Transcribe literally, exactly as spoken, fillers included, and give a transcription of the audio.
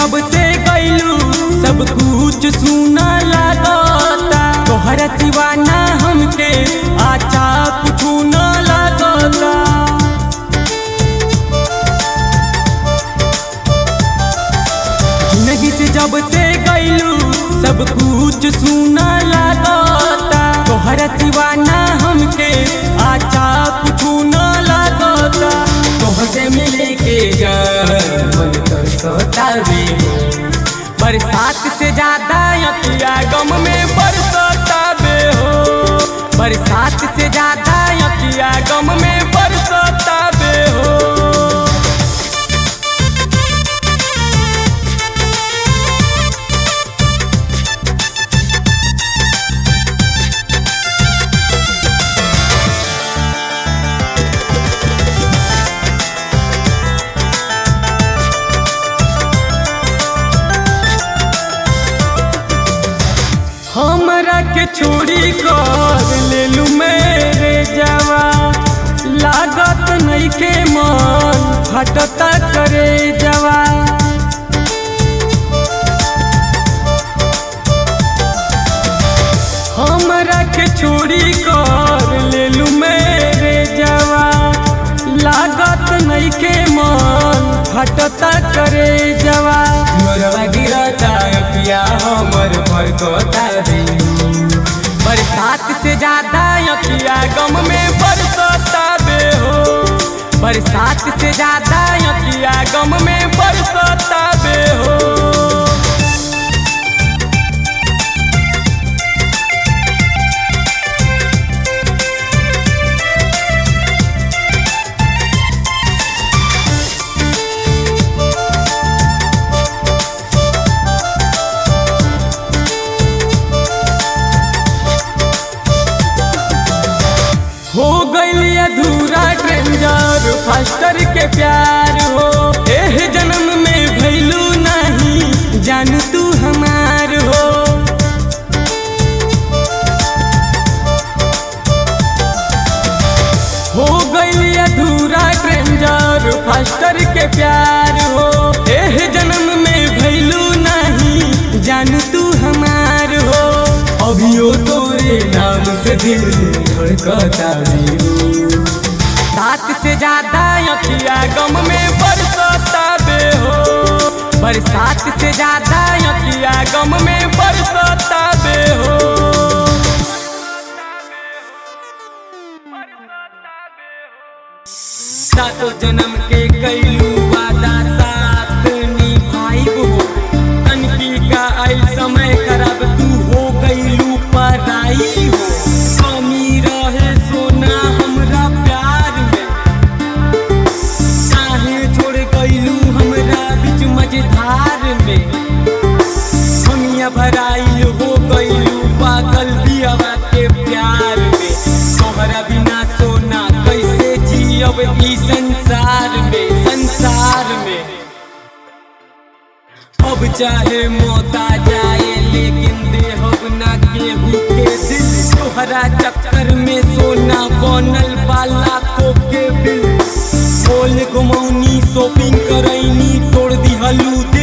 जब से गइलू सब कुछ सुना लागता, तोहरा सिवा ना हमके अच्छा कुछ न लागता। जिंदगी से जब से गइलू सब कुछ सुना लागता, तोहरा सिवा ना हमके अच्छा कुछ न लागता। तोहसे मिले के मन तरसता भी हो, बरसात से ज्यादा अखिया गम में बरसता बे हो, बरसात से ज्यादा अखिया गम में बरसता बे हो। हमरा के छोड़ी कर लेलू मेरे जवा, लागत नहीं के मन फटता करे जवा। हमरा के छोड़ी कर लेलू मेरे जवा, लागत नहीं के मन फटता करे जवा। मोरवा गिरता पिया हमर भरकता रे, बरसात से ज्यादा अखिया गम में बरसता बे हो, बरसात से ज्यादा अखिया गम में बरसता बे हो। हो गइली अधूरा ट्रेंजर फास्टर के प्यार हो, एह जन्म में भइलू नहीं जान तू हमार हो। हो गइली अधूरा ट्रेंजर फास्टर के प्यार हो, एह जन्म में भइलू नहीं जान तू हमार हो। अभियो तोरे नाम से दिल धड़कता भी हो, साथ से ज्यादा अखिया गम में बरसता बे हो, बरसात से ज्यादा अखिया गम में बरसता बे हो। सातों जन्म के कइलू वादा साथ निभाइब हो, तनकी का आई समय खराब तू हो गइलू पराई हो। कमी रहे सोना हमरा प्यार में, काहे छोड़ गइलू हमरा बीच मझधार में। हमिया भराई हो गइलू पागल दियावा के प्यार में, तोहरा बिना सोना कैसे जियब ई संसार में, संसार में। अब चाहे मौत आ जाए लेकिन देहब ना केहू के दिल, तोहरा चक्कर में सोना बनल बाला को के बिल। बोल घुमौनी शॉपिंग करैनी तोड़ दिहलू